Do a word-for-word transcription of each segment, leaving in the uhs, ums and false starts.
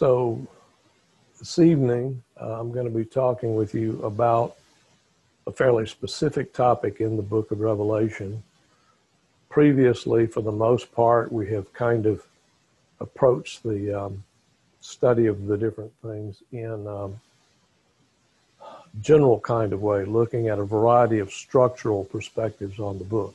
So this evening, uh, I'm going to be talking with you about a fairly specific topic in the book of Revelation. Previously, for the most part, we have kind of approached the um, study of the different things in um, general kind of way, looking at a variety of structural perspectives on the book.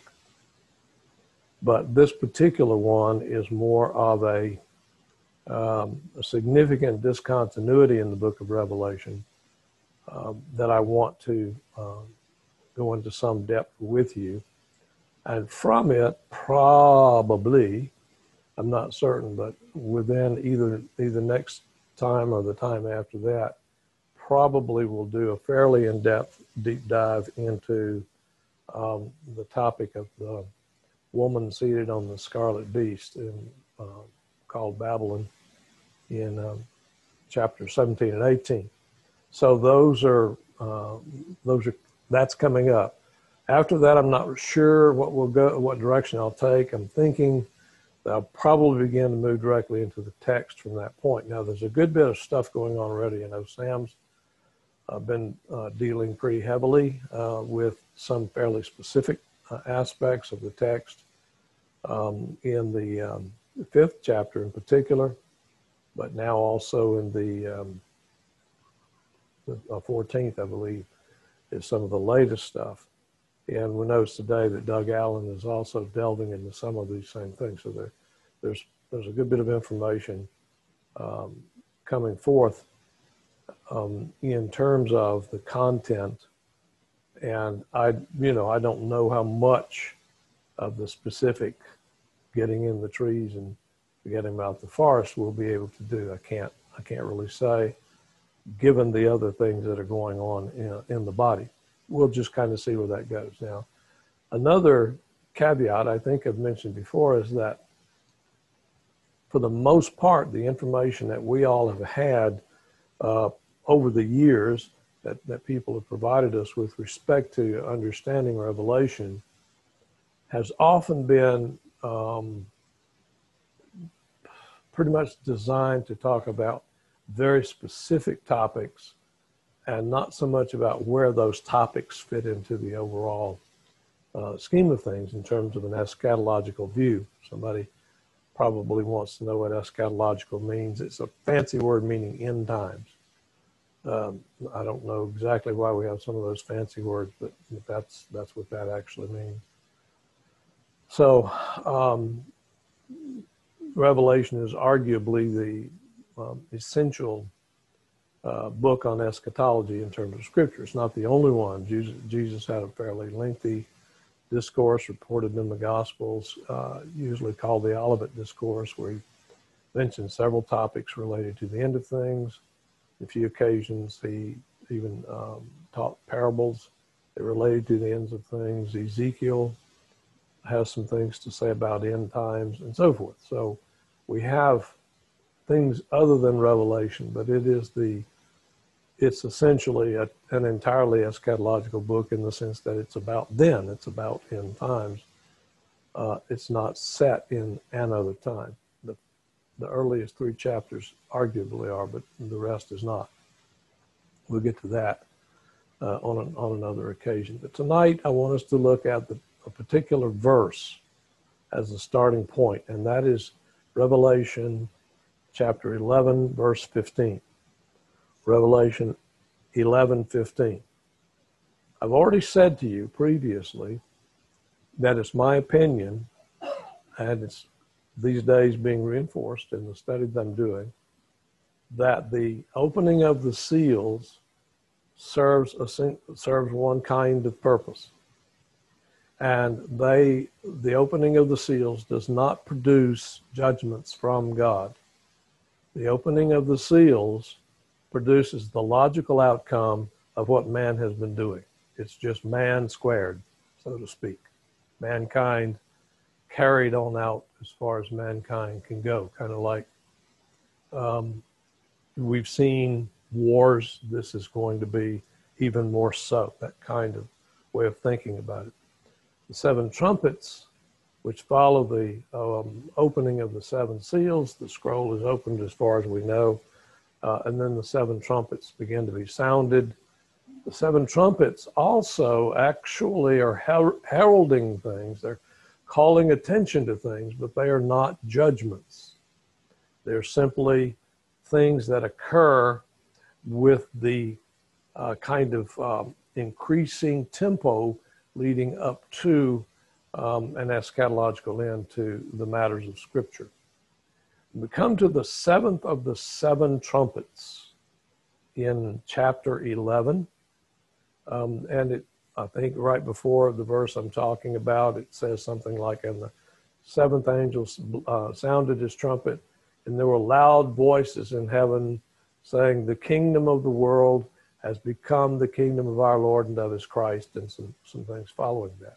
But this particular one is more of a, um, a significant discontinuity in the book of Revelation uh, that I want to uh, go into some depth with you. And from it, probably, I'm not certain, but within either, either next time or the time after that, probably we'll do a fairly in-depth deep dive into um, the topic of the woman seated on the scarlet beast in, uh, called Babylon in um, chapter seventeen and eighteen. So those are, uh, those are, that's coming up. After that, I'm not sure what will go, what direction I'll take. I'm thinking that I'll probably begin to move directly into the text from that point. Now, there's a good bit of stuff going on already. I know Sam's uh, been uh, dealing pretty heavily uh, with some fairly specific uh, aspects of the text um, in the, um, the fifth chapter in particular, but now also in the, um, the uh, fourteenth, I believe, is some of the latest stuff. And we notice today that Doug Allen is also delving into some of these same things. So there, there's there's a good bit of information um, coming forth um, in terms of the content. And I, you know, I don't know how much of the specific getting in the trees and getting about the forest we'll be able to do. I can't I can't really say, given the other things that are going on in, in the body. We'll just kind of see where that goes. Now, another caveat I think I've mentioned before is that for the most part, the information that we all have had uh, over the years that, that people have provided us with respect to understanding Revelation has often been um, pretty much designed to talk about very specific topics and not so much about where those topics fit into the overall uh, scheme of things in terms of an eschatological view. Somebody probably wants to know what eschatological means. It's a fancy word meaning end times. Um, I don't know exactly why we have some of those fancy words, but that's that's what that actually means. So um, Revelation is arguably the um, essential Uh, book on eschatology in terms of scripture. It's not the only one. Jesus, Jesus had a fairly lengthy discourse reported in the Gospels, uh, usually called the Olivet Discourse, where he mentioned several topics related to the end of things. On a few occasions, he even um, taught parables that related to the ends of things. Ezekiel has some things to say about end times and so forth. So we have things other than Revelation, but it is the It's essentially a, an entirely eschatological book in the sense that it's about then, it's about end times. Uh, it's not set in another time. The, the earliest three chapters arguably are, but the rest is not. We'll get to that uh, on, an, on another occasion. But tonight I want us to look at the, a particular verse as the starting point, and that is Revelation chapter eleven, verse fifteen. Revelation eleven fifteen. I've already said to you previously that it's my opinion, and it's these days being reinforced in the study that I'm doing, that the opening of the seals serves a, serves one kind of purpose. And they, the opening of the seals does not produce judgments from God. The opening of the seals produces the logical outcome of what man has been doing. It's just man squared, so to speak. Mankind carried on out as far as mankind can go, kind of like um, we've seen wars. This is going to be even more so, that kind of way of thinking about it. The seven trumpets, which follow the um, opening of the seven seals, the scroll is opened as far as we know uh, and then the seven trumpets begin to be sounded. The seven trumpets also actually are her- heralding things. They're calling attention to things, but they are not judgments. They're simply things that occur with the uh, kind of um, increasing tempo leading up to um, an eschatological end to the matters of Scripture. We come to the seventh of the seven trumpets in chapter eleven. Um, and it, I think right before the verse I'm talking about, it says something like, and the seventh angel uh, sounded his trumpet, and there were loud voices in heaven saying, the kingdom of the world has become the kingdom of our Lord and of his Christ, and some, some things following that.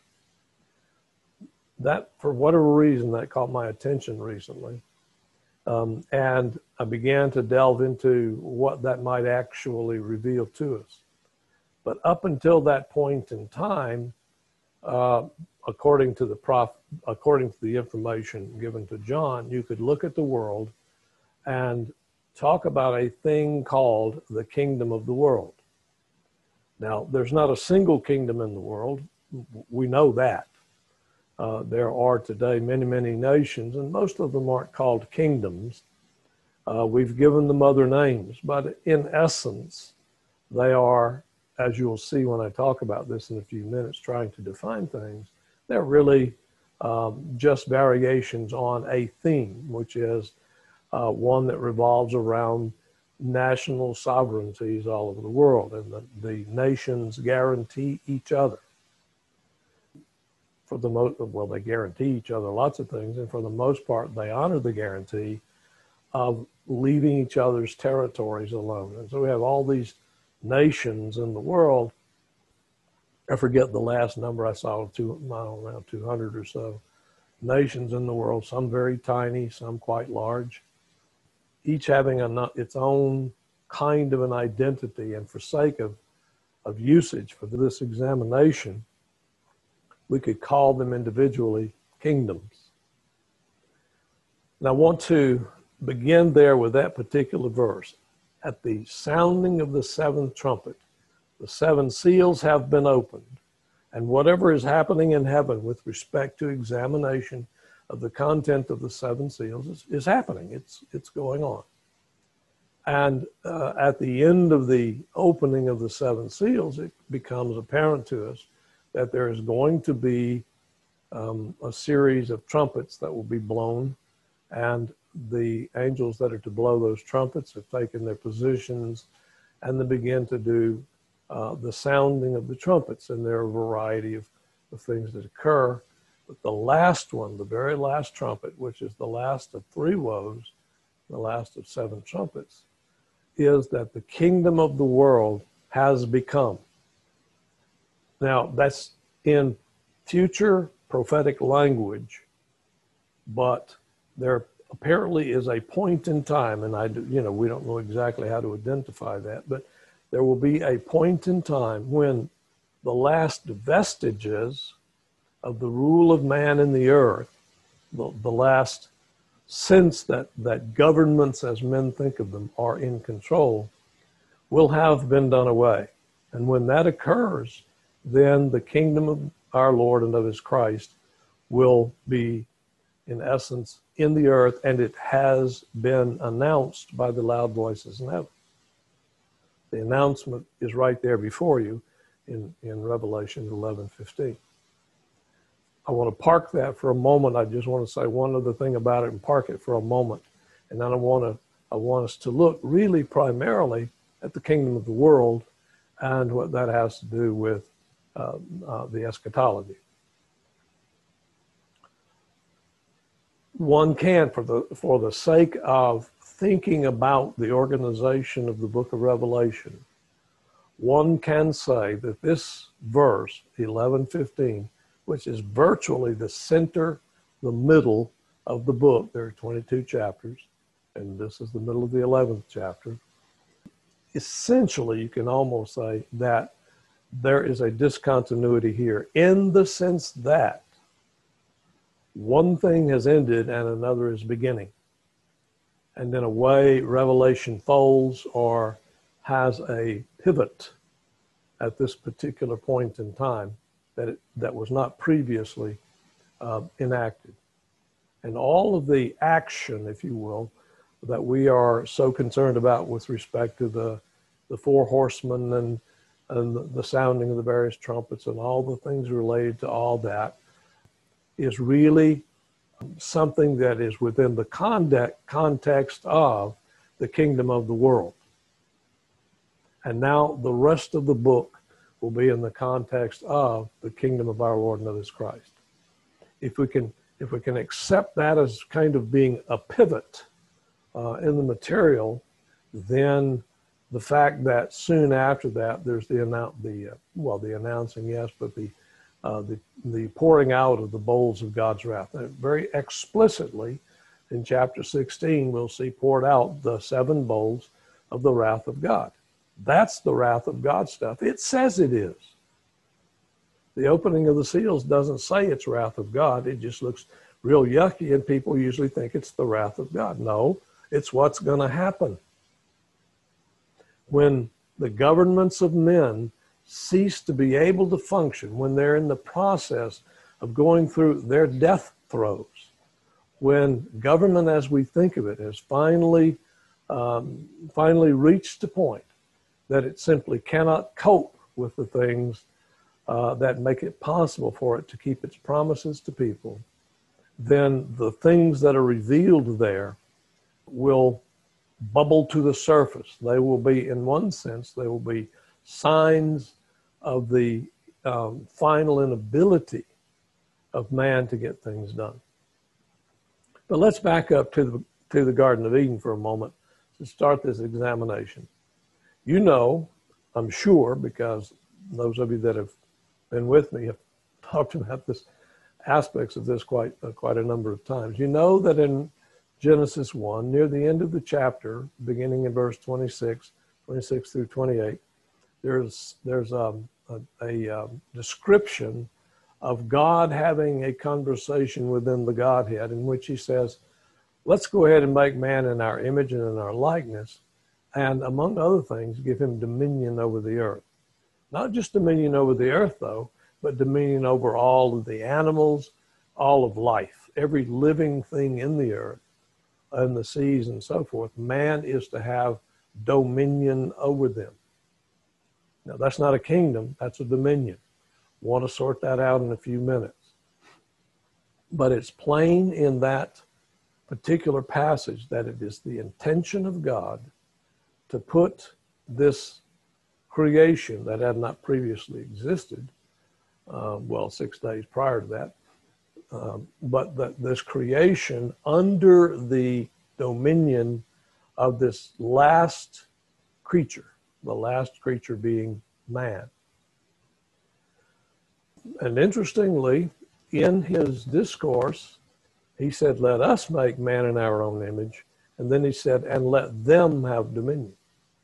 That, for whatever reason, that caught my attention recently. Um, and I began to delve into what that might actually reveal to us. But up until that point in time, uh, according to the prof, according to the information given to John, you could look at the world and talk about a thing called the kingdom of the world. Now, there's not a single kingdom in the world. We know that. Uh, there are today many, many nations, and most of them aren't called kingdoms. Uh, we've given them other names, but in essence, they are, as you'll see when I talk about this in a few minutes, trying to define things, they're really um, just variations on a theme, which is uh, one that revolves around national sovereignties all over the world, and the, the nations guarantee each other. For the most, well, they guarantee each other lots of things, and for the most part, they honor the guarantee of leaving each other's territories alone. And so we have all these nations in the world. I forget the last number I saw, two, around two hundred or so nations in the world, some very tiny, some quite large, each having a, its own kind of an identity. And for sake of, of usage for this examination, we could call them individually kingdoms. And I want to begin there with that particular verse. At the sounding of the seventh trumpet, the seven seals have been opened, and whatever is happening in heaven with respect to examination of the content of the seven seals is, is happening. It's, it's going on. And uh, at the end of the opening of the seven seals, it becomes apparent to us that there is going to be um, a series of trumpets that will be blown, and the angels that are to blow those trumpets have taken their positions, and they begin to do uh, the sounding of the trumpets, and there are a variety of, of things that occur. But the last one, the very last trumpet, which is the last of three woes, the last of seven trumpets, is that the kingdom of the world has become. Now, that's in future prophetic language, but there apparently is a point in time, and I, do, you know, we don't know exactly how to identify that, but there will be a point in time when the last vestiges of the rule of man in the earth, the, the last sense that, that governments as men think of them are in control, will have been done away. And when that occurs, then the kingdom of our Lord and of his Christ will be, in essence, in the earth, and it has been announced by the loud voices in heaven. The announcement is right there before you in, in Revelation eleven fifteen. I want to park that for a moment. I just want to say one other thing about it and park it for a moment. And then I want to I want us to look really primarily at the kingdom of the world and what that has to do with uh, uh, the eschatology. One can, for the for the sake of thinking about the organization of the book of Revelation, one can say that this verse, eleven fifteen, which is virtually the center, the middle of the book. There are twenty-two chapters, and this is the middle of the eleventh chapter. Essentially, you can almost say that there is a discontinuity here in the sense that one thing has ended and another is beginning. And in a way, Revelation folds or has a pivot at this particular point in time that it, that was not previously uh, enacted. And all of the action, if you will, that we are so concerned about with respect to the, the four horsemen and, and the, the sounding of the various trumpets and all the things related to all that is really something that is within the context of the kingdom of the world. And now the rest of the book will be in the context of the kingdom of our Lord and of his Christ. If we can, if we can accept that as kind of being a pivot uh, in the material, then the fact that soon after that there's the announce the uh, well the announcing yes, but the uh, the the pouring out of the bowls of God's wrath. And very explicitly in chapter sixteen, we'll see poured out the seven bowls of the wrath of God. That's the wrath of God stuff. It says it is. The opening of the seals doesn't say it's wrath of God. It just looks real yucky, and people usually think it's the wrath of God. No, it's what's going to happen. When the governments of men cease to be able to function, when they're in the process of going through their death throes, when government as we think of it has finally, um, finally reached a point that it simply cannot cope with the things uh, that make it possible for it to keep its promises to people, then the things that are revealed there will bubble to the surface. They will be, in one sense, they will be signs of the um, final inability of man to get things done. But let's back up to the, to the Garden of Eden for a moment to start this examination. You know, I'm sure, because those of you that have been with me have talked about this aspects of this quite uh, quite a number of times. You know that in Genesis one, near the end of the chapter, beginning in verse twenty-six, twenty-six through twenty-eight, there's there's um, a, a um, description of God having a conversation within the Godhead in which he says, let's go ahead and make man in our image and in our likeness, and among other things, give him dominion over the earth. Not just dominion over the earth, though, but dominion over all of the animals, all of life, every living thing in the earth and the seas and so forth. Man is to have dominion over them. Now, that's not a kingdom, that's a dominion. Want to sort that out in a few minutes. But it's plain in that particular passage that it is the intention of God to put this creation that had not previously existed, uh, well, six days prior to that, um, but that this creation under the dominion of this last creature, the last creature being man. And interestingly, in his discourse, he said, let us make man in our own image. And then he said, and let them have dominion.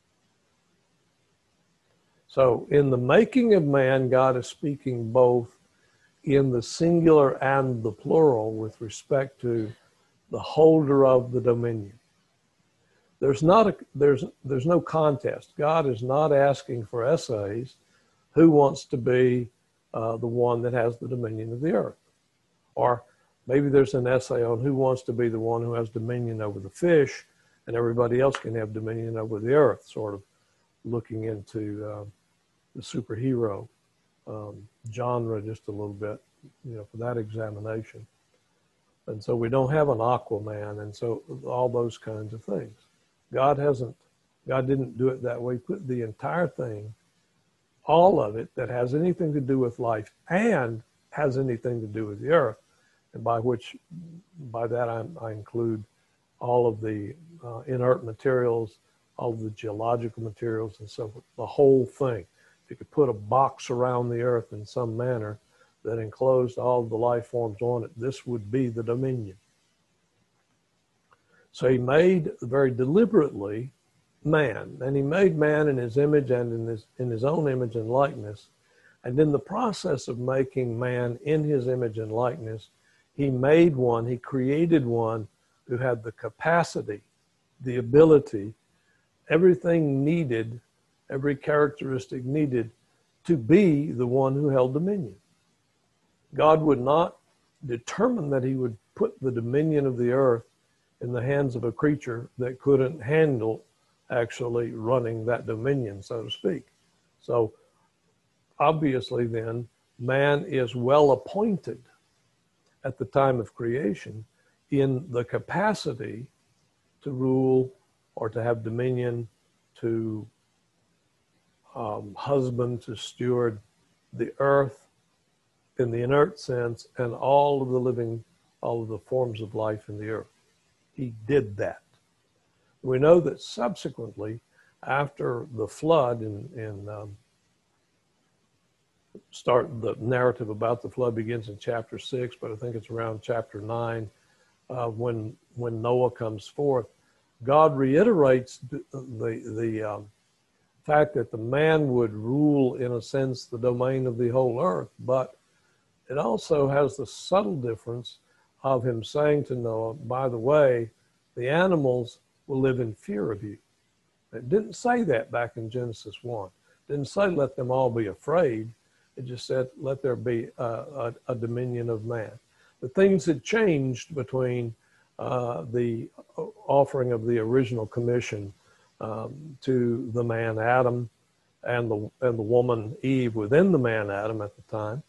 So in the making of man, God is speaking both in the singular and the plural with respect to the holder of the dominion. There's not a, there's, there's no contest. God is not asking for essays who wants to be uh, the one that has the dominion of the earth. Or maybe there's an essay on who wants to be the one who has dominion over the fish, and everybody else can have dominion over the earth, sort of looking into uh, the superhero um, genre just a little bit, you know, for that examination. And so we don't have an Aquaman, and so all those kinds of things. God hasn't, God didn't do it that way. He put the entire thing, all of it that has anything to do with life and has anything to do with the earth, and by which, by that I, I include all of the uh, inert materials, all of the geological materials and so forth, the whole thing. If you could put a box around the earth in some manner that enclosed all of the life forms on it, this would be the dominion. So he made very deliberately man, and he made man in his image and in his, in his own image and likeness. And in the process of making man in his image and likeness, he made one, he created one who had the capacity the ability, everything needed, every characteristic needed to be the one who held dominion. God would not determine that he would put the dominion of the earth in the hands of a creature that couldn't handle actually running that dominion, so to speak. So obviously then, man is well appointed at the time of creation in the capacity to rule or to have dominion, to um, husband, to steward the earth in the inert sense and all of the living, all of the forms of life in the earth. He did that. We know that subsequently, after the flood, in, in um, start the narrative about the flood begins in chapter six, but I think it's around chapter nine, uh, when when Noah comes forth. God reiterates the the, the um, fact that the man would rule, in a sense, the domain of the whole earth, but it also has the subtle difference of him saying to Noah, by the way, the animals will live in fear of you. It didn't say that back in Genesis one. It didn't say let them all be afraid. It just said let there be a, a, a dominion of man. The things had changed between uh, the offering of the original commission um, to the man Adam and the, and the woman Eve within the man Adam at the time,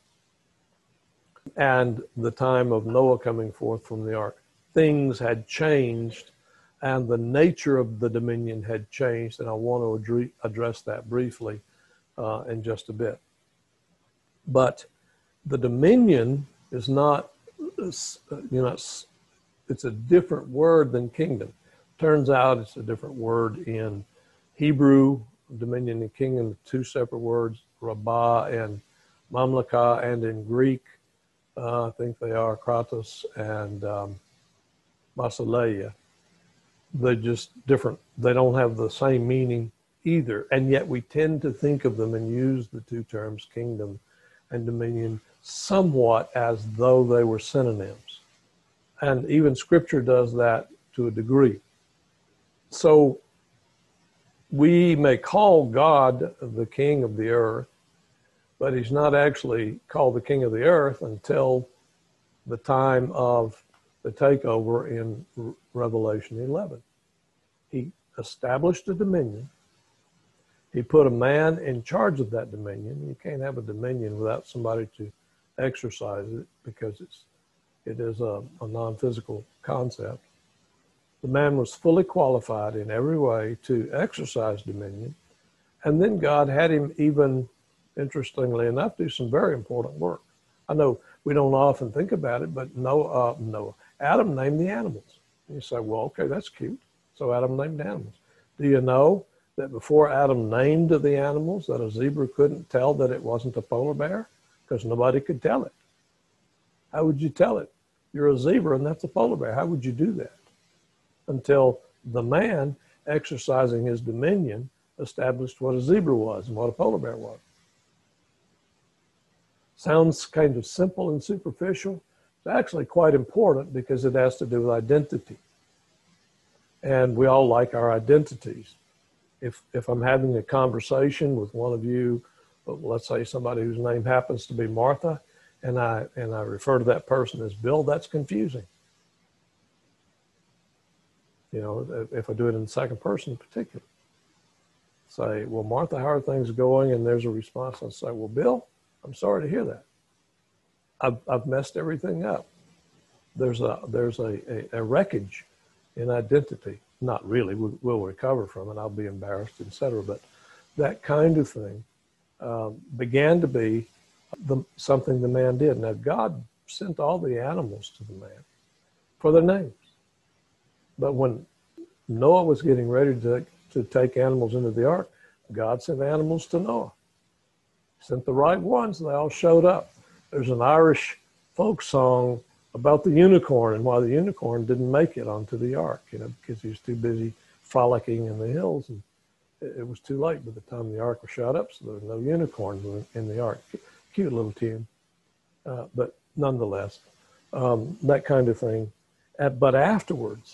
and the time of Noah coming forth from the ark. Things had changed and the nature of the dominion had changed, and I want to address that briefly uh, in just a bit. But the dominion is not, you know, it's a different word than kingdom. Turns out it's a different word in Hebrew. Dominion and kingdom, two separate words, rabbah and mamlaka, and in Greek, uh, I think they are kratos and um, basileia. They're just different. They don't have the same meaning either. And yet we tend to think of them and use the two terms, kingdom and dominion, somewhat as though they were synonyms. And even scripture does that to a degree. So we may call God the king of the earth, but he's not actually called the king of the earth until the time of the takeover in Revelation eleven. He established a dominion. He put a man in charge of that dominion. You can't have a dominion without somebody to exercise it, because it's it is a, a non-physical concept. The man was fully qualified in every way to exercise dominion. And then God had him, even interestingly enough, do some very important work. I know we don't often think about it, but Noah, uh, Noah, Adam named the animals. And you say, well, okay, that's cute. So Adam named animals. Do you know that before Adam named the animals, that a zebra couldn't tell that it wasn't a polar bear? Because nobody could tell it. How would you tell it? You're a zebra and that's a polar bear. How would you do that? Until the man, exercising his dominion, established what a zebra was and what a polar bear was. Sounds kind of simple and superficial. It's actually quite important because it has to do with identity. And we all like our identities. If, if I'm having a conversation with one of you, let's say somebody whose name happens to be Martha, and I, and I refer to that person as Bill, that's confusing. You know, if I do it in the second person in particular. Say, well, Martha, how are things going? And there's a response. I say, well, Bill, I'm sorry to hear that. I've, I've messed everything up. There's a, there's a, a, a wreckage in identity. Not really, we'll, we'll recover from it. I'll be embarrassed, et cetera. But that kind of thing um, began to be the, something the man did. Now, God sent all the animals to the man for their names. But when Noah was getting ready to, to take animals into the ark, God sent animals to Noah. Sent the right ones, they all showed up. There's an Irish folk song about the unicorn and why the unicorn didn't make it onto the ark, you know, because he was too busy frolicking in the hills, and it, it was too late by the time the ark was shot up, so there were no unicorns in, in the ark. Cute little tune, uh, but nonetheless, um, that kind of thing. Uh, but afterwards,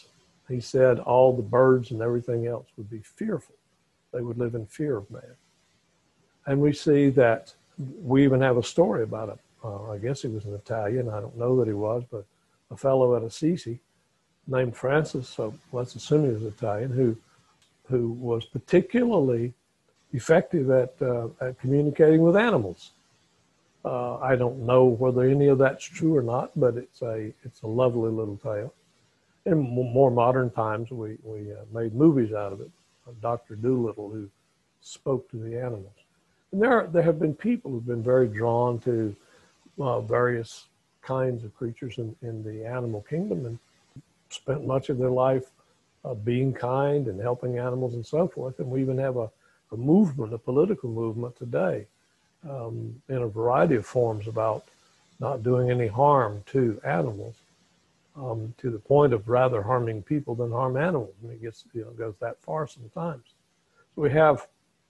He said all the birds and everything else would be fearful. They would live in fear of man. And we see that we even have a story about him. Uh, I guess he was an Italian. I don't know that he was, but a fellow at Assisi named Francis, so let's assume he was Italian, who who was particularly effective at, uh, at communicating with animals. Uh, I don't know whether any of that's true or not, but it's a it's a lovely little tale. In more modern times, we, we uh, made movies out of it. Doctor Dolittle, who spoke to the animals. And there, there have been people who've been very drawn to uh, various kinds of creatures in, in the animal kingdom and spent much of their life uh, being kind and helping animals and so forth. And we even have a, a movement, a political movement today um, in a variety of forms about not doing any harm to animals. Um, to the point of rather harming people than harm animals. I mean, it gets, you know, goes that far sometimes. So we have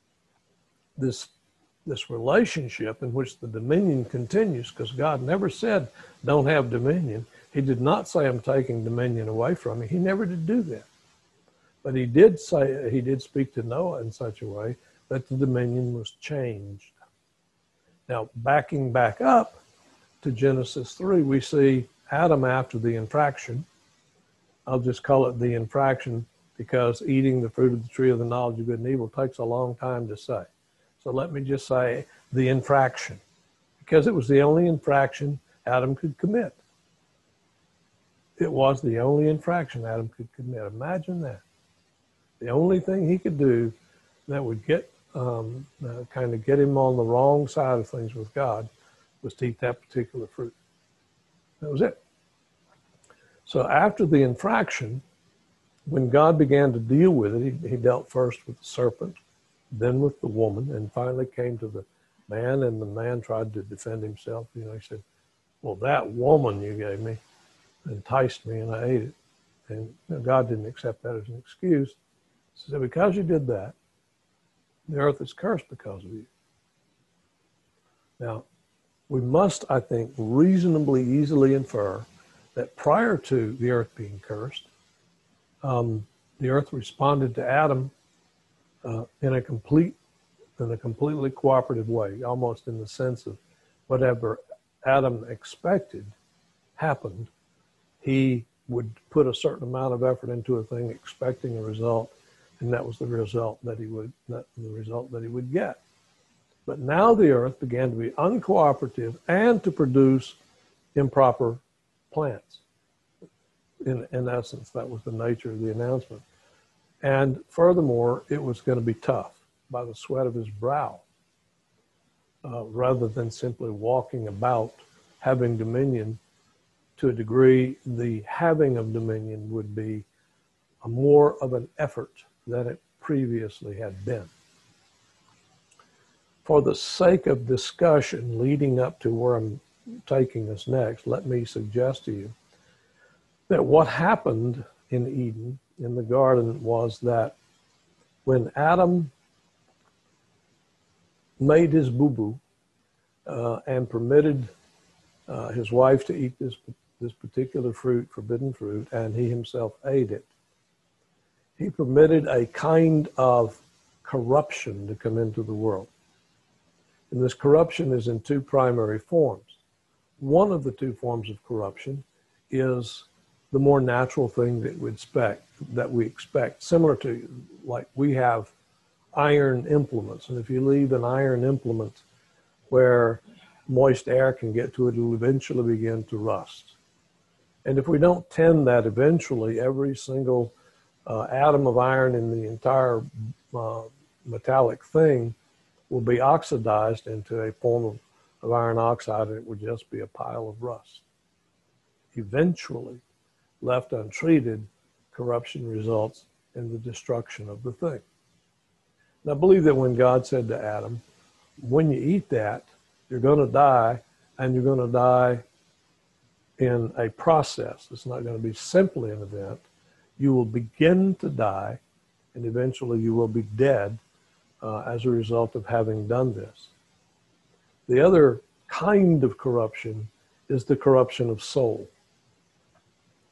this, this relationship in which the dominion continues, because God never said, don't have dominion. He did not say, I'm taking dominion away from you. He never did do that. But he did say, he did speak to Noah in such a way that the dominion was changed. Now, backing back up to Genesis three, we see Adam after the infraction. I'll just call it the infraction because eating the fruit of the tree of the knowledge of good and evil takes a long time to say. So let me just say the infraction, because it was the only infraction Adam could commit. It was the only infraction Adam could commit. Imagine that. The only thing he could do that would get um, uh, kind of get him on the wrong side of things with God was to eat that particular fruit. That was it. So after the infraction, when God began to deal with it, he, he dealt first with the serpent, then with the woman, and finally came to the man, and the man tried to defend himself. You know, he said, well, that woman you gave me enticed me, and I ate it. And you know, God didn't accept that as an excuse. He said, because you did that, the earth is cursed because of you. Now, we must, I think, reasonably easily infer that prior to the earth being cursed, um, the earth responded to Adam uh, in a complete, in a completely cooperative way, almost in the sense of whatever Adam expected happened. He would put a certain amount of effort into a thing, expecting a result, and that was the result that he would, that the result that he would get. But now the earth began to be uncooperative and to produce improper plants. In, in essence, that was the nature of the announcement. And furthermore, it was going to be tough by the sweat of his brow, uh, rather than simply walking about having dominion. To a degree, the having of dominion would be a more of an effort than it previously had been. For the sake of discussion leading up to where I'm taking us next, let me suggest to you that what happened in Eden, in the garden, was that when Adam made his boo-boo uh, and permitted uh, his wife to eat this, this particular fruit, forbidden fruit, and he himself ate it, he permitted a kind of corruption to come into the world. And this corruption is in two primary forms. One of the two forms of corruption is the more natural thing that we expect, that we expect, similar to like we have iron implements. And if you leave an iron implement where moist air can get to it, it'll eventually begin to rust. And if we don't tend that, eventually every single uh, atom of iron in the entire uh, metallic thing will be oxidized into a form of, of iron oxide, and it would just be a pile of rust. Eventually, left untreated, corruption results in the destruction of the thing. And I believe that when God said to Adam, when you eat that, you're going to die, and you're going to die in a process. It's not going to be simply an event. You will begin to die, and eventually you will be dead uh, as a result of having done this. The other kind of corruption is the corruption of soul.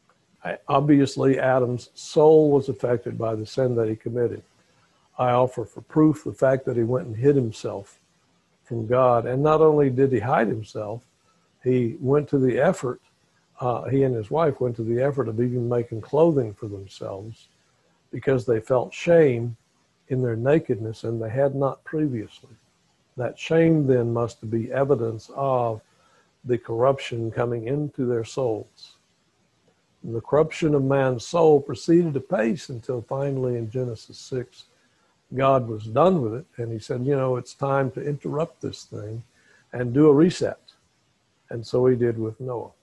Obviously, Adam's soul was affected by the sin that he committed. I offer for proof the fact that he went and hid himself from God. And not only did he hide himself, he went to the effort, uh, he and his wife went to the effort of even making clothing for themselves because they felt shame in their nakedness and they had not previously. That shame then must be evidence of the corruption coming into their souls. And the corruption of man's soul proceeded apace until finally in Genesis six, God was done with it. And he said, you know, it's time to interrupt this thing and do a reset. And so he did with Noah.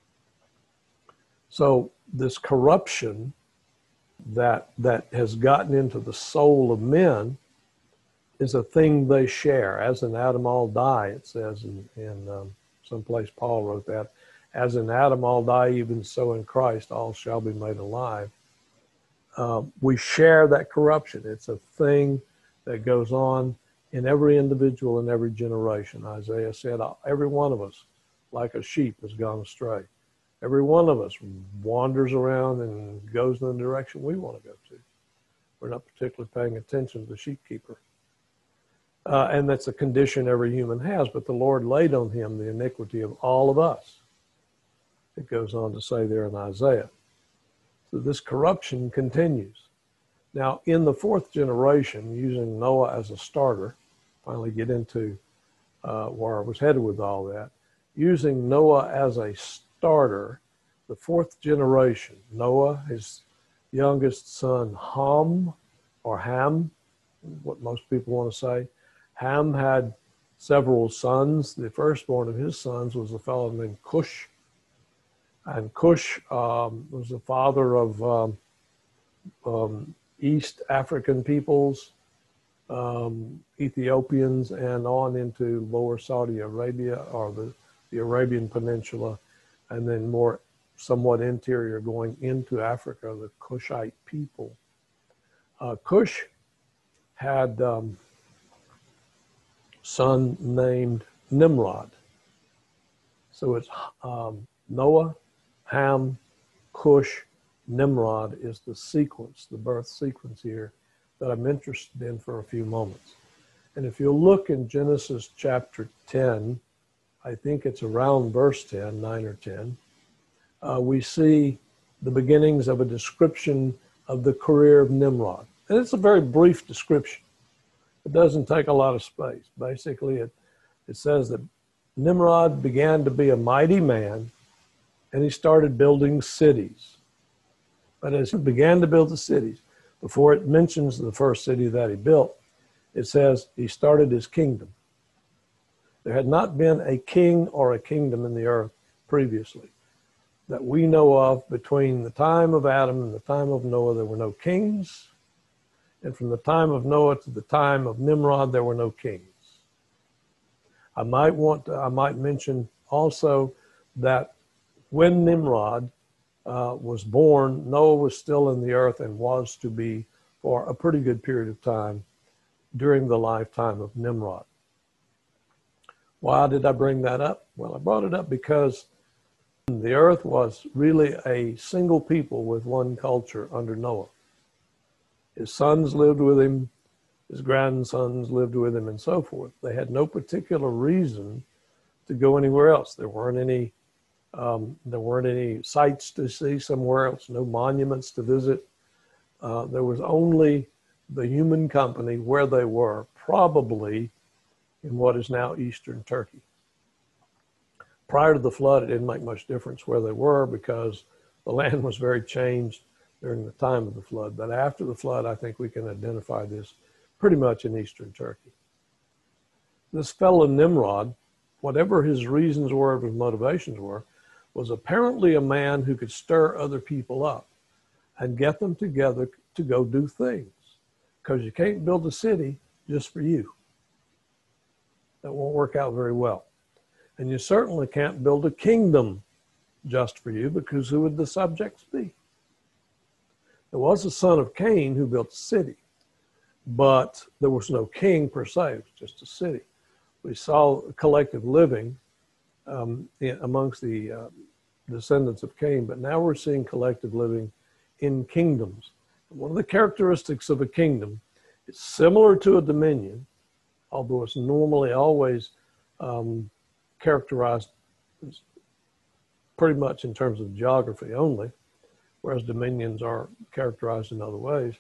So this corruption that, that has gotten into the soul of men is a thing they share. As in Adam all die, it says in, in um, someplace Paul wrote that. As in Adam all die, even so in Christ all shall be made alive. Uh, we share that corruption. It's a thing that goes on in every individual in every generation. Isaiah said, every one of us, like a sheep, has gone astray. Every one of us wanders around and goes in the direction we want to go to. We're not particularly paying attention to the sheep keeper. Uh, and that's a condition every human has, but the Lord laid on him the iniquity of all of us. It goes on to say there in Isaiah. So this corruption continues. Now, in the fourth generation, using Noah as a starter, finally get into uh, where I was headed with all that, using Noah as a starter, the fourth generation, Noah, his youngest son, Ham, or Ham, what most people want to say, Ham had several sons. The firstborn of his sons was a fellow named Cush. And Cush um, was the father of um, um, East African peoples, um, Ethiopians, and on into lower Saudi Arabia or the, the Arabian Peninsula, and then more somewhat interior going into Africa, the Cushite people. Uh, Cush had a um, son named Nimrod. So it's um, Noah, Ham, Cush, Nimrod is the sequence, the birth sequence here that I'm interested in for a few moments. And if you look in Genesis chapter ten, I think it's around verse ten, nine or ten, uh, we see the beginnings of a description of the career of Nimrod. And it's a very brief description. It doesn't take a lot of space. Basically, it, it says that Nimrod began to be a mighty man, and he started building cities. But as he began to build the cities, before it mentions the first city that he built, it says he started his kingdom. There had not been a king or a kingdom in the earth previously that we know of. Between the time of Adam and the time of Noah, there were no kings. And from the time of Noah to the time of Nimrod, there were no kings. I might want to, I might mention also that when Nimrod uh, was born, Noah was still in the earth and was to be for a pretty good period of time during the lifetime of Nimrod. Why did I bring that up? Well, I brought it up because the earth was really a single people with one culture under Noah. His sons lived with him, his grandsons lived with him, and so forth. They had no particular reason to go anywhere else. There weren't any, um, there weren't any sights to see somewhere else, no monuments to visit. Uh, there was only the human company where they were, probably in what is now eastern Turkey. Prior to the flood, it didn't make much difference where they were because the land was very changed during the time of the flood. But after the flood, I think we can identify this pretty much in eastern Turkey. This fellow Nimrod, whatever his reasons were, his motivations were, was apparently a man who could stir other people up and get them together to go do things. Because you can't build a city just for you. That won't work out very well. And you certainly can't build a kingdom just for you, because who would the subjects be? There was a son of Cain who built a city, but there was no king per se, it was just a city. We saw collective living um, in, amongst the uh, descendants of Cain, but now we're seeing collective living in kingdoms. One of the characteristics of a kingdom is similar to a dominion, although it's normally always um, characterized pretty much in terms of geography only, whereas dominions are characterized in other ways.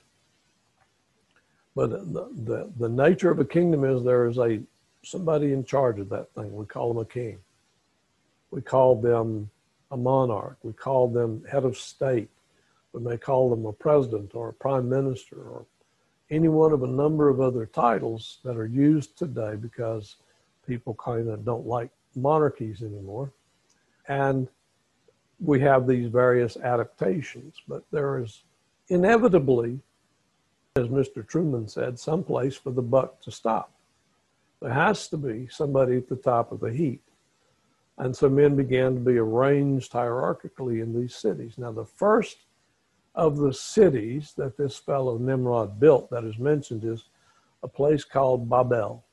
But the, the, the nature of a kingdom is there is a somebody in charge of that thing. We call them a king. We call them a monarch. We call them head of state. We may call them a president or a prime minister or any one of a number of other titles that are used today because people kind of don't like monarchies anymore. And we have these various adaptations, but there is inevitably, as Mister Truman said, some place for the buck to stop. There has to be somebody at the top of the heap. And so men began to be arranged hierarchically in these cities. Now, the first of the cities that this fellow Nimrod built that is mentioned is a place called Babel.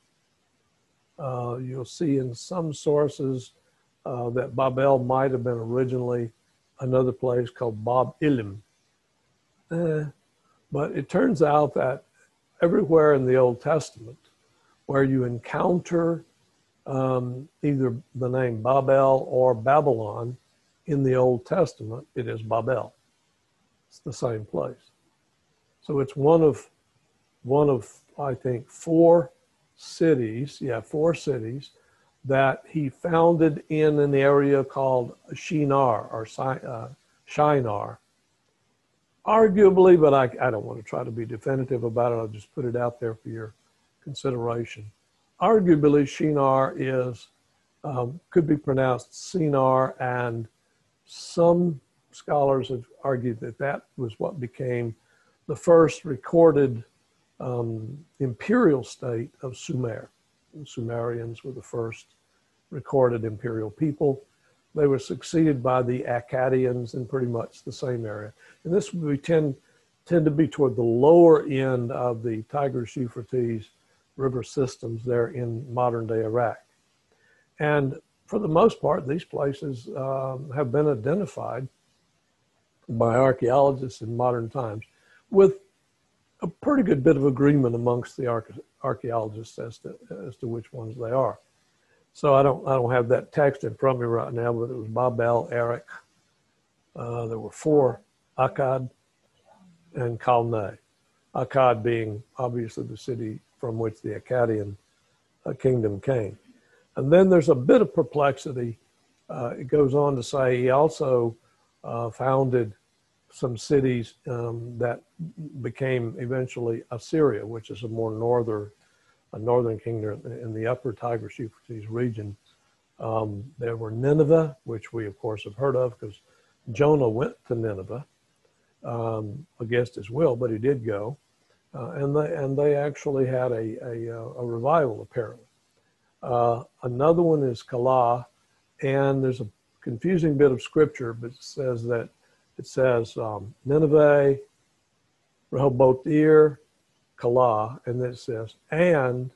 Uh, you'll see in some sources uh, that Babel might have been originally another place called Bab Elim. Eh, but it turns out that everywhere in the Old Testament where you encounter um, either the name Babel or Babylon in the Old Testament, it is Babel. It's the same place. So it's one of, one of I think, four cities, yeah, four cities that he founded in an area called Shinar or uh, Shinar. Arguably, but I, I don't want to try to be definitive about it. I'll just put it out there for your consideration. Arguably, Shinar is, um, could be pronounced Sinar, and some scholars have argued that that was what became the first recorded um, imperial state of Sumer. The Sumerians were the first recorded imperial people. They were succeeded by the Akkadians in pretty much the same area. And this would tend, tend to be toward the lower end of the Tigris-Euphrates river systems there in modern-day Iraq. And for the most part, these places um, have been identified by archaeologists in modern times with a pretty good bit of agreement amongst the archaeologists as to, as to which ones they are. So I don't, I don't have that text in front of me right now, but it was Babel, Erech. Uh, there were four, Akkad, and Calneh. Akkad being obviously the city from which the Akkadian uh, kingdom came. And then there's a bit of perplexity. Uh, it goes on to say he also uh, founded some cities um, that became eventually Assyria, which is a more northern, a northern kingdom in the upper Tigris-Euphrates region. Um, there were Nineveh, which we of course have heard of because Jonah went to Nineveh um, against his will, but he did go. Uh, and they and they actually had a, a, a revival, apparently. Uh, another one is Calah, and there's a confusing bit of scripture, but it says that it says um, Nineveh, Rehoboth-ir, Calah, and then it says, and,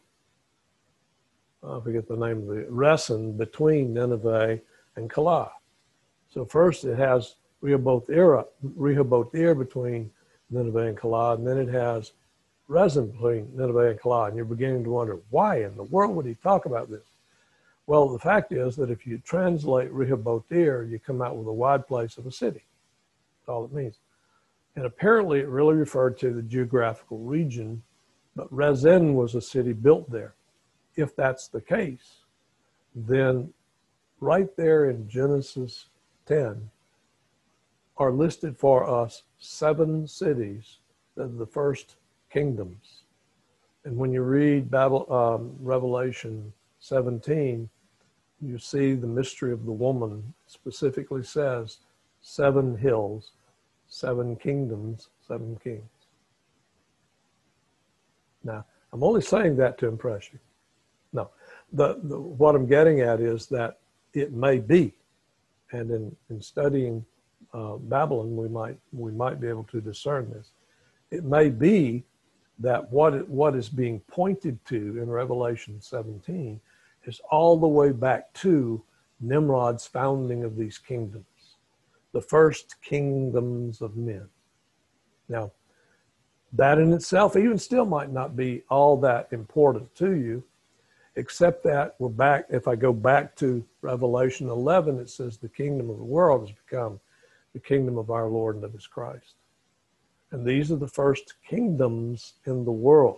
I forget the name of the, Resen between Nineveh and Calah. So first it has Rehoboth-ir, Rehoboth-ir between Nineveh and Calah, and then it has Resen between Nineveh and Calah, and you're beginning to wonder, why in the world would he talk about this? Well, the fact is that if you translate Rehoboth-ir, you come out with a wide place of a city. That's all it means. And apparently it really referred to the geographical region, but Resen was a city built there. If that's the case, then right there in Genesis ten are listed for us seven cities that are the first kingdoms. And when you read Babel, um, Revelation seventeen, you see the mystery of the woman specifically says seven hills, seven kingdoms, seven kings. Now, I'm only saying that to impress you. No, the, the, what I'm getting at is that it may be, and in, in studying uh, Babylon, we might, we might be able to discern this. It may be that what, it, what is being pointed to in Revelation seventeen is all the way back to Nimrod's founding of these kingdoms. the first kingdoms of men. Now, that in itself even still might not be all that important to you, except that we're back, if I go back to Revelation eleven, it says the kingdom of the world has become the kingdom of our Lord and of his Christ. And these are the first kingdoms in the world.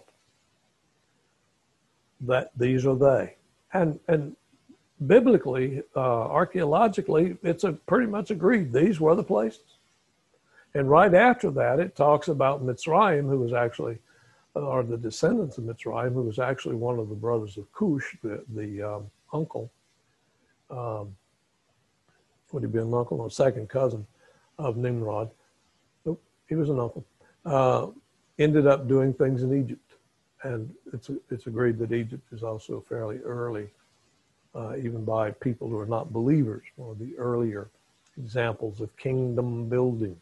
That these are they. And and biblically, uh, archaeologically, it's a pretty much agreed. These were the places. And right after that, it talks about Mitzrayim, who was actually, or the descendants of Mitzrayim, who was actually one of the brothers of Cush, the, the um, uncle. Um, would he be an uncle? No, second cousin of Nimrod. Nope, he was an uncle. Uh, ended up doing things in Egypt. And it's, it's agreed that Egypt is also fairly early, uh, even by people who are not believers, one of the earlier examples of kingdom building.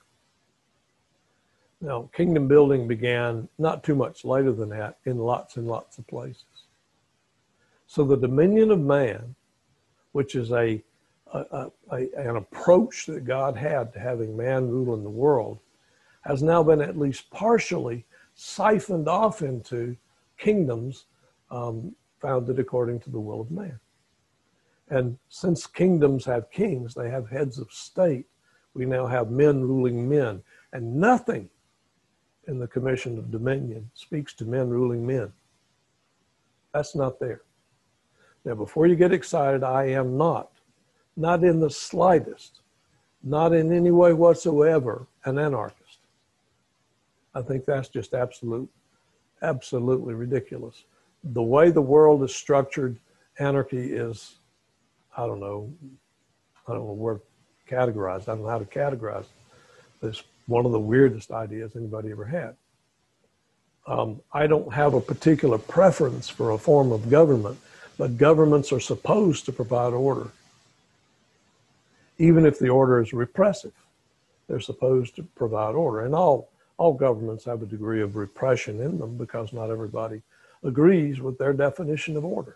Now, kingdom building began not too much later than that in lots and lots of places. So the dominion of man, which is a, a, a, an approach that God had to having man rule in the world, has now been at least partially siphoned off into kingdoms um, founded according to the will of man. And since kingdoms have kings, they have heads of state, we now have men ruling men. And nothing in the Commission of Dominion speaks to men ruling men. That's not there. Now, before you get excited, I am not, not in the slightest, not in any way whatsoever, an anarchist. I think that's just absolute, absolutely ridiculous. The way the world is structured, anarchy is, I don't know, I don't know where to categorize. I don't know how to categorize this. One of the weirdest ideas anybody ever had. Um, I don't have a particular preference for a form of government, but governments are supposed to provide order. Even if the order is repressive, they're supposed to provide order. And all, all governments have a degree of repression in them because not everybody agrees with their definition of order.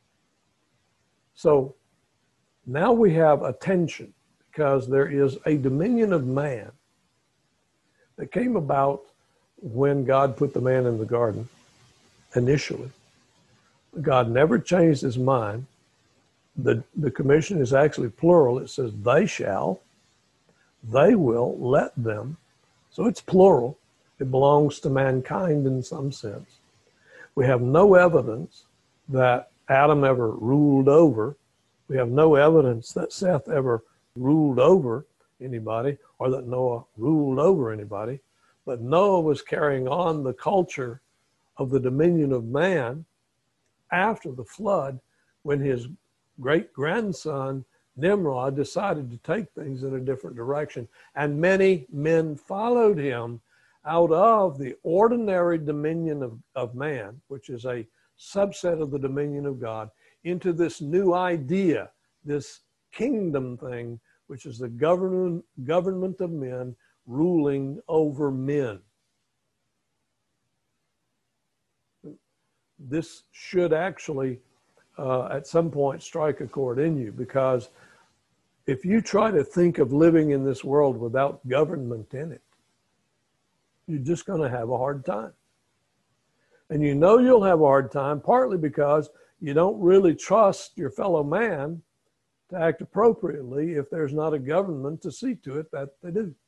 So now we have a tension because there is a dominion of man that came about when God put the man in the garden initially. God never changed his mind. The, the commission is actually plural. It says, they shall, they will, let them. So it's plural. It belongs to mankind in some sense. We have no evidence that Adam ever ruled over. We have no evidence that Seth ever ruled over anybody or that Noah ruled over anybody. But Noah was carrying on the culture of the dominion of man after the flood when his great-grandson Nimrod decided to take things in a different direction. And many men followed him out of the ordinary dominion of, of man, which is a subset of the dominion of God, into this new idea, this kingdom thing, which is the government, government of men ruling over men. This should actually, uh, at some point, strike a chord in you, because if you try to think of living in this world without government in it, you're just going to have a hard time. And you know you'll have a hard time partly because you don't really trust your fellow man to act appropriately if there's not a government to see to it that they do.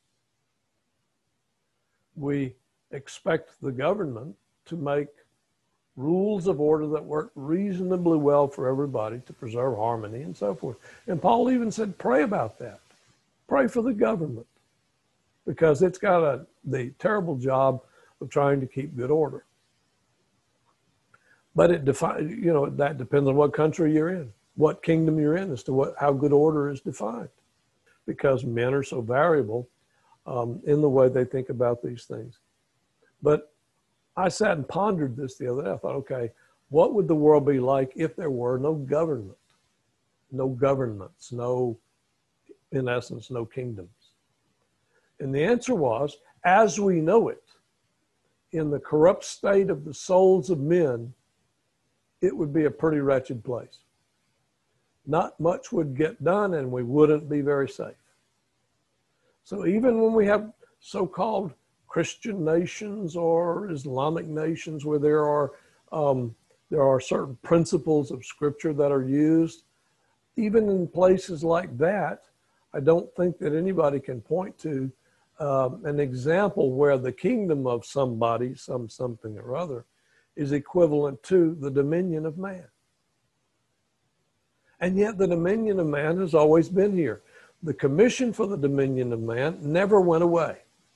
We expect the government to make rules of order that work reasonably well for everybody to preserve harmony and so forth. And Paul even said, pray about that. Pray for the government, because it's got a, the terrible job of trying to keep good order. But it defines, you know, that depends on what country you're in, what kingdom you're in, as to what how good order is defined, because men are so variable um, in the way they think about these things. But I sat and pondered this the other day. I thought, okay, what would the world be like if there were no government, no governments, no, in essence, no kingdoms? And the answer was, as we know it, in the corrupt state of the souls of men, it would be a pretty wretched place. Not much would get done, and we wouldn't be very safe. So even when we have so-called Christian nations or Islamic nations where there are um, there are certain principles of Scripture that are used, even in places like that, I don't think that anybody can point to um, an example where the kingdom of somebody, some something or other, is equivalent to the dominion of man. And yet the dominion of man has always been here. The commission for the dominion of man never went away.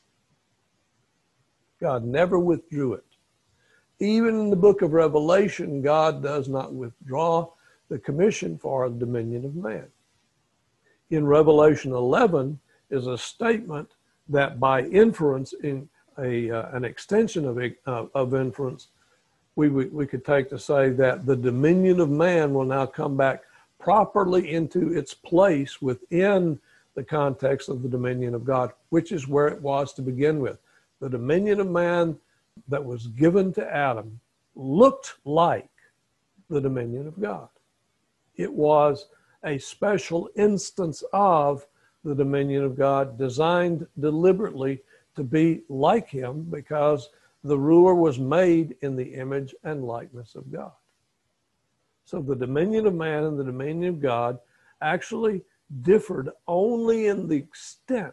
God never withdrew it. Even in the book of Revelation, God does not withdraw the commission for the dominion of man. In Revelation eleven is a statement that by inference, in a, uh, an extension of, uh, of inference, we, we, we could take to say that the dominion of man will now come back properly into its place within the context of the dominion of God, which is where it was to begin with. The dominion of man that was given to Adam looked like the dominion of God. It was a special instance of the dominion of God, designed deliberately to be like him because the ruler was made in the image and likeness of God. So the dominion of man and the dominion of God actually differed only in the extent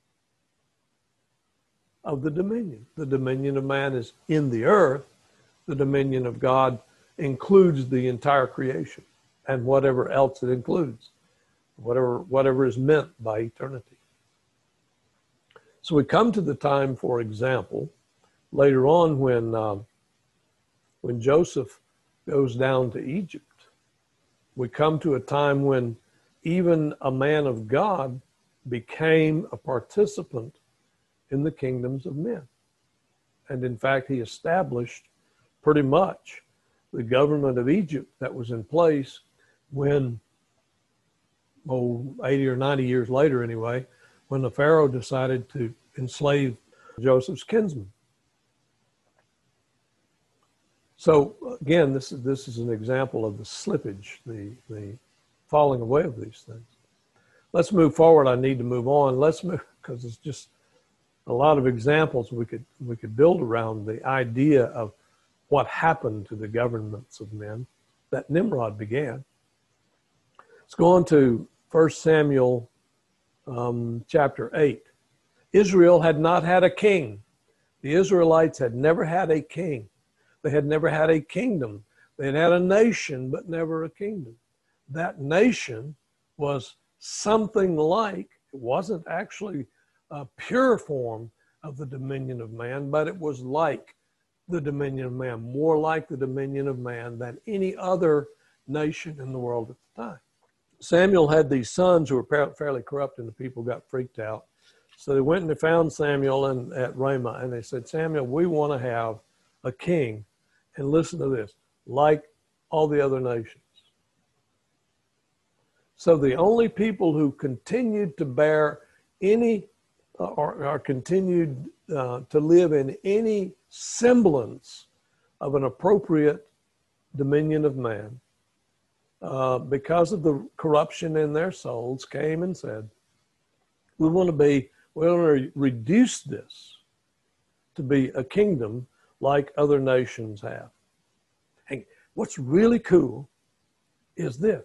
of the dominion. The dominion of man is in the earth. The dominion of God includes the entire creation and whatever else it includes, whatever, whatever is meant by eternity. So we come to the time, for example, later on when, um, when Joseph goes down to Egypt. We come to a time when even a man of God became a participant in the kingdoms of men. And in fact, he established pretty much the government of Egypt that was in place when, oh, eighty or ninety years later anyway, when the Pharaoh decided to enslave Joseph's kinsmen. So again, this is, this is an example of the slippage, the, the falling away of these things. Let's move forward. I need to move on. Let's move, because it's just a lot of examples we could we could build around the idea of what happened to the governments of men that Nimrod began. Let's go on to First Samuel um, chapter eight. Israel had not had a king. The Israelites had never had a king. They had never had a kingdom. They had had a nation, but never a kingdom. That nation was something like, it wasn't actually a pure form of the dominion of man, but it was like the dominion of man, more like the dominion of man than any other nation in the world at the time. Samuel had these sons who were fairly corrupt, and the people got freaked out. So they went and they found Samuel in, at Ramah, and they said, Samuel, we want to have a king. And listen to this, like all the other nations. So the only people who continued to bear any or, or continued uh, to live in any semblance of an appropriate dominion of man, uh, because of the corruption in their souls, came and said, we want to be, we want to reduce this to be a kingdom like other nations have. And what's really cool is this.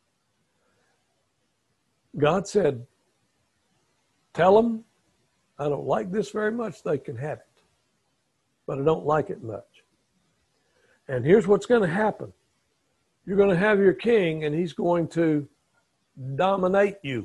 God said, tell them I don't like this very much, they can have it. But I don't like it much. And here's what's going to happen. You're going to have your king, and he's going to dominate you.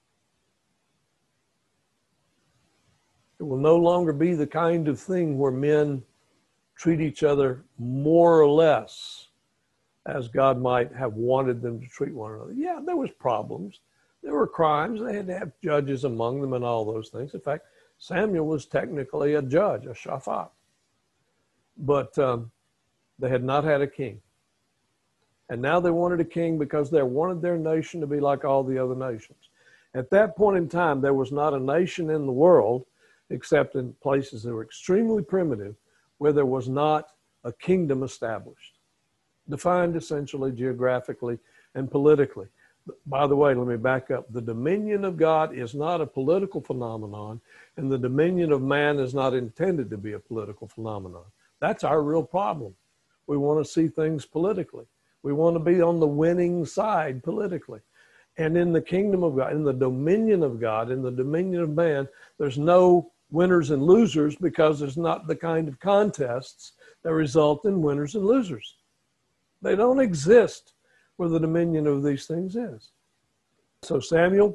It will no longer be the kind of thing where men treat each other more or less as God might have wanted them to treat one another. Yeah, there was problems. There were crimes. They had to have judges among them and all those things. In fact, Samuel was technically a judge, a shaphat. But um, they had not had a king. And now they wanted a king because they wanted their nation to be like all the other nations. At that point in time, there was not a nation in the world, except in places that were extremely primitive, where there was not a kingdom established, defined essentially geographically and politically. By the way, let me back up. The dominion of God is not a political phenomenon, and the dominion of man is not intended to be a political phenomenon. That's our real problem. We want to see things politically. We want to be on the winning side politically. And in the kingdom of God, in the dominion of God, in the dominion of man, there's no winners and losers, because there's not the kind of contests that result in winners and losers. They don't exist where the dominion of these things is. So Samuel,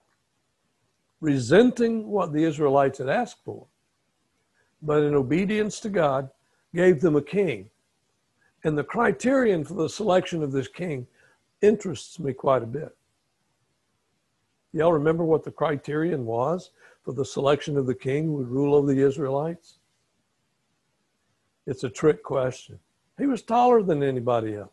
resenting what the Israelites had asked for, but in obedience to God, gave them a king. And the criterion for the selection of this king interests me quite a bit. Y'all remember what the criterion was for the selection of the king who would rule over the Israelites? It's a trick question. He was taller than anybody else.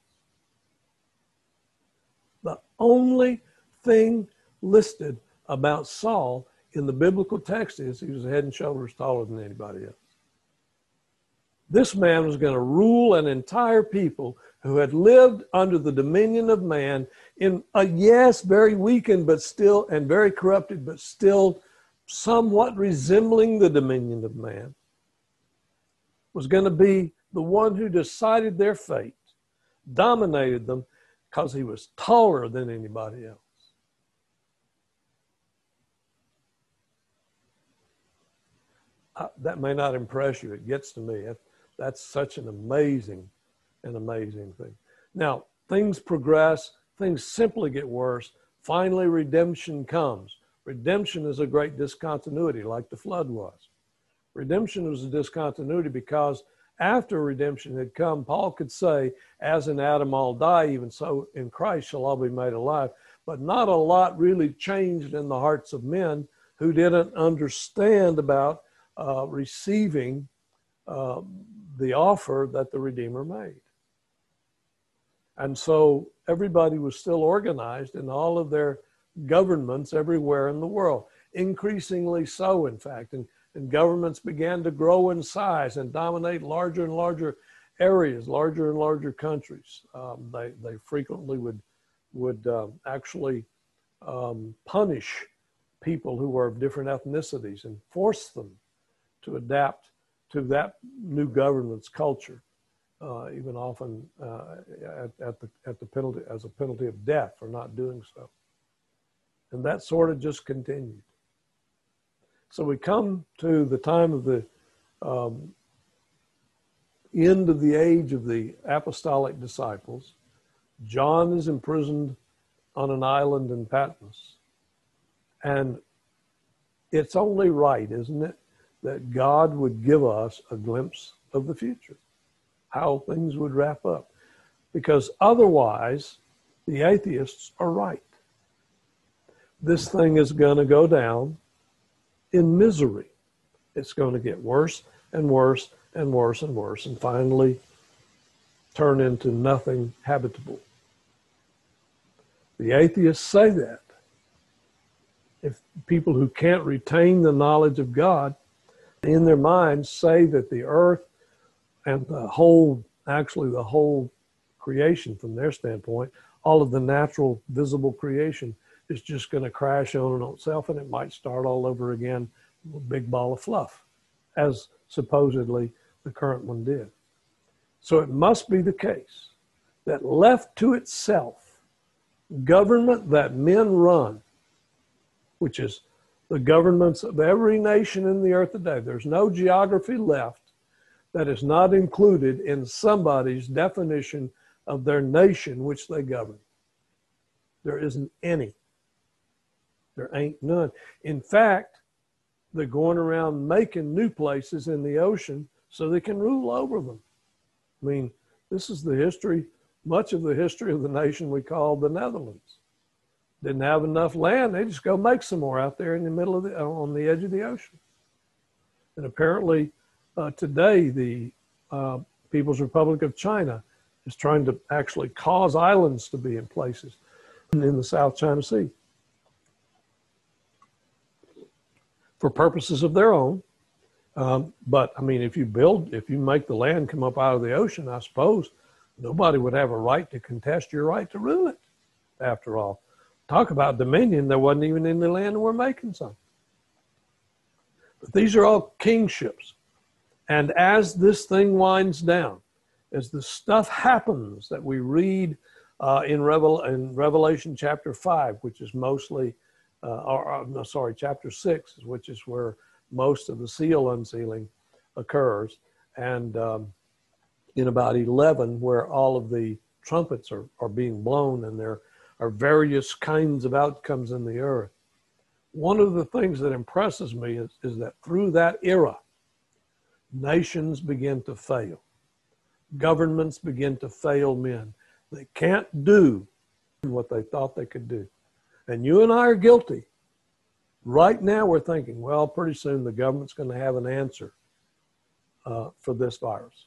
The only thing listed about Saul in the biblical text is he was head and shoulders taller than anybody else. This man was going to rule an entire people who had lived under the dominion of man in a, yes, very weakened, but still, and very corrupted, but still somewhat resembling the dominion of man, was going to be the one who decided their fate, dominated them, because he was taller than anybody else. Uh, that may not impress you. It gets to me. It, that's such an amazing, an amazing thing. Now, things progress. Things simply get worse. Finally, redemption comes. Redemption is a great discontinuity, like the flood was. Redemption was a discontinuity because after redemption had come, Paul could say, as in Adam all die, even so in Christ shall all be made alive. But not a lot really changed in the hearts of men who didn't understand about uh, receiving uh, the offer that the Redeemer made. And so everybody was still organized in all of their governments everywhere in the world, increasingly so, in fact. And And governments began to grow in size and dominate larger and larger areas, larger and larger countries. Um, they, they frequently would, would um, actually um, punish people who were of different ethnicities and force them to adapt to that new government's culture, uh, even often uh, at, at, the, at the penalty, as a penalty of death for not doing so. And that sort of just continued. So we come to the time of the um, end of the age of the apostolic disciples. John is imprisoned on an island in Patmos. And it's only right, isn't it, that God would give us a glimpse of the future, how things would wrap up. Because otherwise, the atheists are right. This thing is going to go down in misery. It's going to get worse and worse and worse and worse and finally turn into nothing habitable. The atheists say that. If people who can't retain the knowledge of God in their minds say that the earth and the whole, actually the whole creation from their standpoint, all of the natural visible creation is just going to crash on itself, and it might start all over again with a big ball of fluff, as supposedly the current one did. So it must be the case that left to itself, government that men run, which is the governments of every nation in the earth today, there's no geography left that is not included in somebody's definition of their nation which they govern. There isn't any. There ain't none. In fact, they're going around making new places in the ocean so they can rule over them. I mean, this is the history, much of the history of the nation we call the Netherlands. Didn't have enough land, they just go make some more out there in the middle of the, on the edge of the ocean. And apparently uh, today, the uh, People's Republic of China is trying to actually cause islands to be in places in the South China Sea, for purposes of their own. Um, but I mean, if you build, if you make the land come up out of the ocean, I suppose nobody would have a right to contest your right to rule it, after all. Talk about dominion, there wasn't even any land, and we're making some. But these are all kingships. And as this thing winds down, as the stuff happens that we read uh, in, Revel- in Revelation chapter five, which is mostly, uh, or, or no, sorry, chapter six, which is where most of the seal unsealing occurs, and um, in about eleven, where all of the trumpets are, are being blown and there are various kinds of outcomes in the earth. One of the things that impresses me is, is that through that era, nations begin to fail. Governments begin to fail men. They can't do what they thought they could do. And you and I are guilty. Right now we're thinking, well, pretty soon the government's going to have an answer uh, for this virus.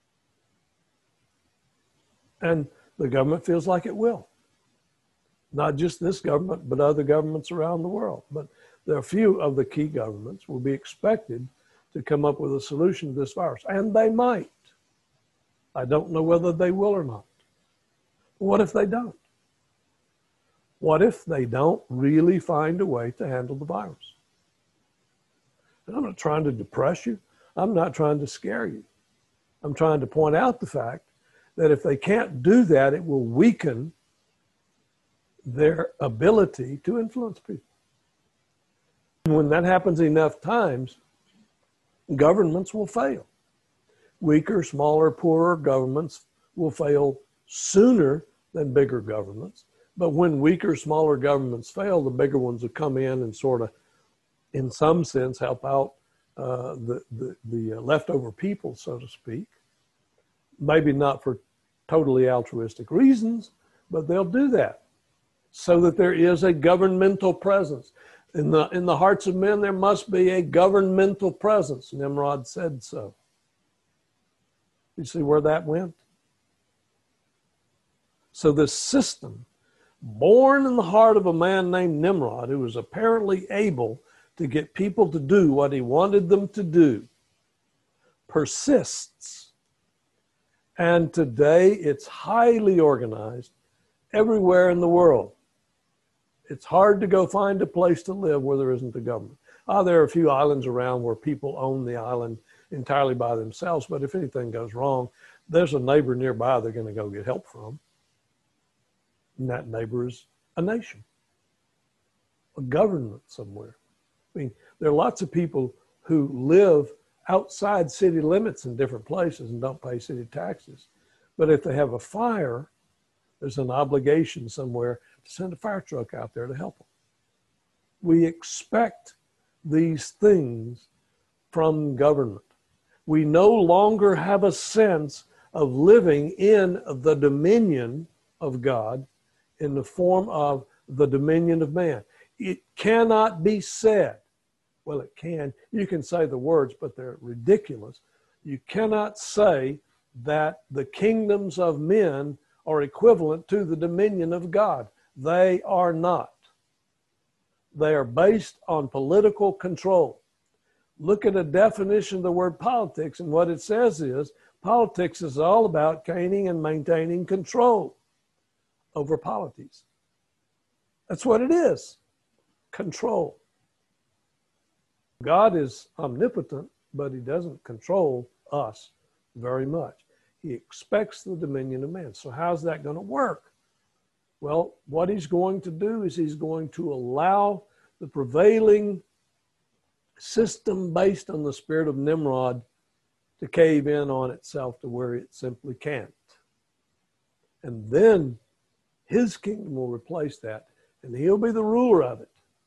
And the government feels like it will. Not just this government, but other governments around the world. But there are a few of the key governments will be expected to come up with a solution to this virus. And they might. I don't know whether they will or not. What if they don't? What if they don't really find a way to handle the virus? And I'm not trying to depress you. I'm not trying to scare you. I'm trying to point out the fact that if they can't do that, it will weaken their ability to influence people. And when that happens enough times, governments will fail. Weaker, smaller, poorer governments will fail sooner than bigger governments. But when weaker, smaller governments fail, the bigger ones will come in and sort of, in some sense, help out uh, the, the, the leftover people, so to speak. Maybe not for totally altruistic reasons, but they'll do that so that there is a governmental presence. In the, in the hearts of men, there must be a governmental presence. Nimrod said so. You see where that went? So this system, born in the heart of a man named Nimrod, who was apparently able to get people to do what he wanted them to do, persists. And today it's highly organized everywhere in the world. It's hard to go find a place to live where there isn't a government. Ah, there are a few islands around where people own the island entirely by themselves, but if anything goes wrong, there's a neighbor nearby they're going to go get help from. And that neighbor is a nation, a government somewhere. I mean, there are lots of people who live outside city limits in different places and don't pay city taxes. But if they have a fire, there's an obligation somewhere to send a fire truck out there to help them. We expect these things from government. We no longer have a sense of living in the dominion of God in the form of the dominion of man. It cannot be said, well, it can. You can say the words, but they're ridiculous. You cannot say that the kingdoms of men are equivalent to the dominion of God. They are not. They are based on political control. Look at a definition of the word politics, and what it says is, politics is all about gaining and maintaining control over polities. That's what it is, control. God is omnipotent, but he doesn't control us very much. He expects the dominion of man. So how's that going to work? Well, what he's going to do is he's going to allow the prevailing system based on the spirit of Nimrod to cave in on itself to where it simply can't. And then his kingdom will replace that, and he'll be the ruler of it.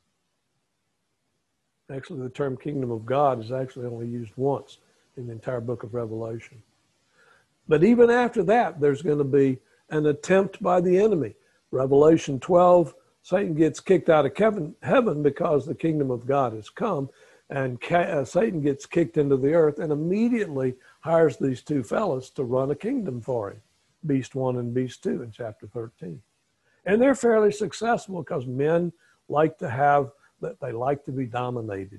Actually, the term kingdom of God is actually only used once in the entire book of Revelation. But even after that, there's going to be an attempt by the enemy. Revelation twelve, Satan gets kicked out of heaven because the kingdom of God has come, and Satan gets kicked into the earth and immediately hires these two fellows to run a kingdom for him, Beast one and Beast two in chapter thirteen. And they're fairly successful because men like to have, that they like to be dominated.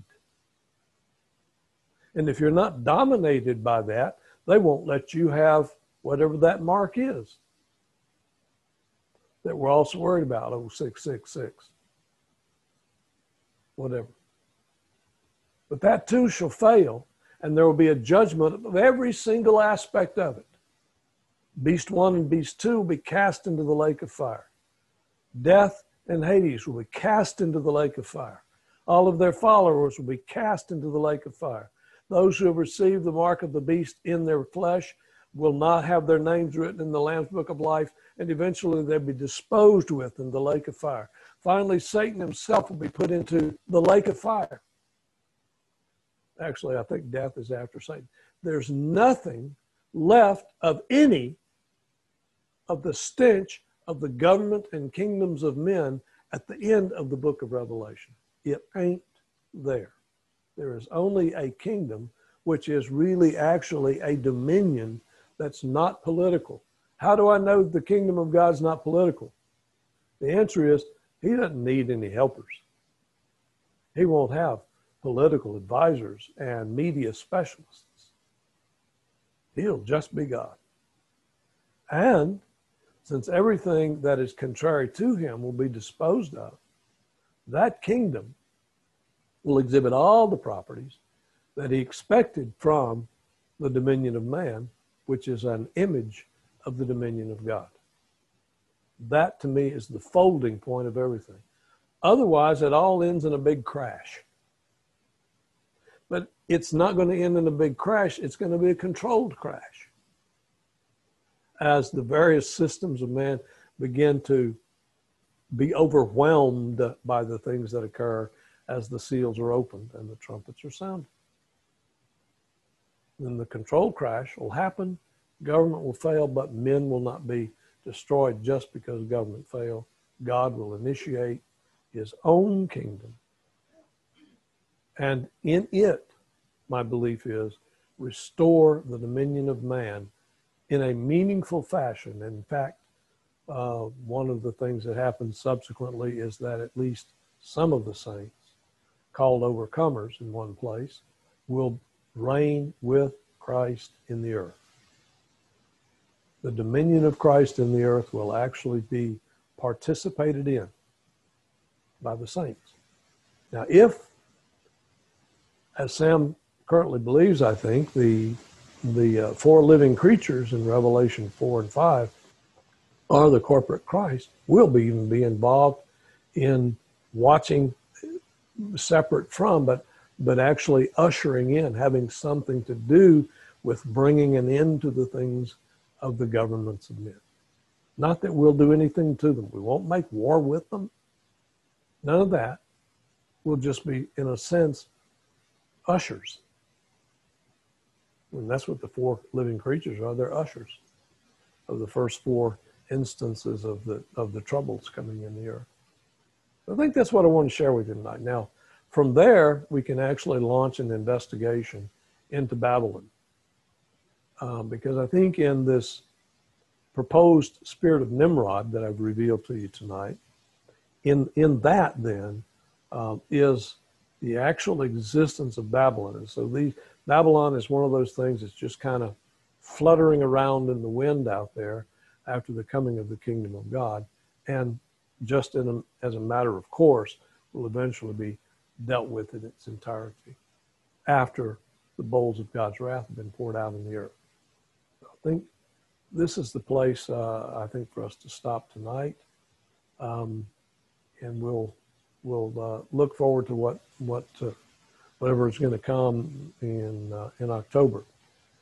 And if you're not dominated by that, they won't let you have whatever that mark is. that we're also worried about, oh, six six six, whatever. But that too shall fail, and there will be a judgment of every single aspect of it. Beast one and beast two will be cast into the lake of fire. Death and Hades will be cast into the lake of fire. All of their followers will be cast into the lake of fire. Those who have received the mark of the beast in their flesh will not have their names written in the Lamb's book of life, and eventually they'll be disposed with in the lake of fire. Finally, Satan himself will be put into the lake of fire. Actually, I think death is after Satan. There's nothing left of any of the stench of the government and kingdoms of men at the end of the book of Revelation. It ain't there. There is only a kingdom, which is really actually a dominion that's not political. How do I know the kingdom of God's not political? The answer is he doesn't need any helpers. He won't have political advisors and media specialists. He'll just be God. And since everything that is contrary to him will be disposed of, that kingdom will exhibit all the properties that he expected from the dominion of man, which is an image of the dominion of God. That, to me, is the folding point of everything. Otherwise, it all ends in a big crash. But it's not going to end in a big crash. It's going to be a controlled crash. As the various systems of man begin to be overwhelmed by the things that occur as the seals are opened and the trumpets are sounded. Then the control crash will happen, government will fail, but men will not be destroyed just because government failed. God will initiate his own kingdom. And in it, my belief is, restore the dominion of man in a meaningful fashion. In fact, uh, one of the things that happens subsequently is that at least some of the saints, called overcomers in one place, will reign with Christ in the earth. The dominion of Christ in the earth will actually be participated in by the saints. Now, if, as Sam currently believes, I think, the the uh, four living creatures in Revelation four and five are the corporate Christ, will be even be involved in watching separate from, but but actually ushering in, having something to do with bringing an end to the things of the governments of men. Not that we'll do anything to them. We won't make war with them. None of that. We'll just be, in a sense, ushers. And that's what the four living creatures are. They're ushers of the first four instances of the of the troubles coming in the earth. I think that's what I want to share with you tonight. Now, from there, we can actually launch an investigation into Babylon. Um, because I think in this proposed spirit of Nimrod that I've revealed to you tonight, in, in that then um, is the actual existence of Babylon. And so these, Babylon is one of those things that's just kind of fluttering around in the wind out there after the coming of the kingdom of God. And just in a, as a matter of course, will eventually be dealt with in its entirety after the bowls of God's wrath have been poured out in the earth. So I think this is the place, uh, I think, for us to stop tonight. Um, and we'll we'll uh, look forward to what, what uh, whatever is going to come in, uh, in October.